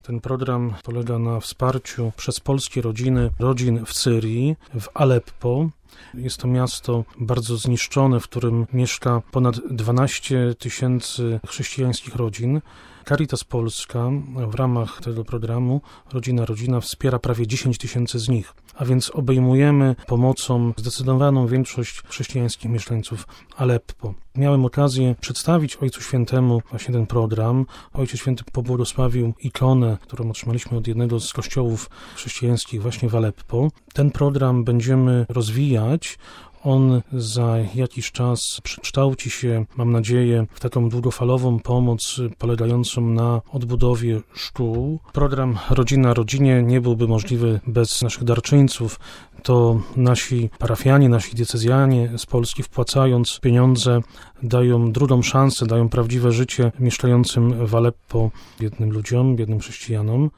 Ten program polega na wsparciu przez polskie rodzin w Syrii, w Aleppo. Jest to miasto bardzo zniszczone, w którym mieszka ponad 12 000 chrześcijańskich rodzin. Caritas Polska w ramach tego programu Rodzina wspiera prawie 10 000 z nich, a więc obejmujemy pomocą zdecydowaną większość chrześcijańskich mieszkańców Aleppo. Miałem okazję przedstawić Ojcu Świętemu właśnie ten program. Ojciec Święty pobłogosławił ikonę, którą otrzymaliśmy od jednego z kościołów chrześcijańskich właśnie w Aleppo. Ten program będziemy rozwijać. On za jakiś czas przekształci się, mam nadzieję, w taką długofalową pomoc polegającą na odbudowie szkół. Program Rodzina Rodzinie nie byłby możliwy bez naszych darczyńców. To nasi parafianie, nasi diecezjanie z Polski, wpłacając pieniądze, dają drugą szansę, dają prawdziwe życie mieszkającym w Aleppo biednym ludziom, biednym chrześcijanom.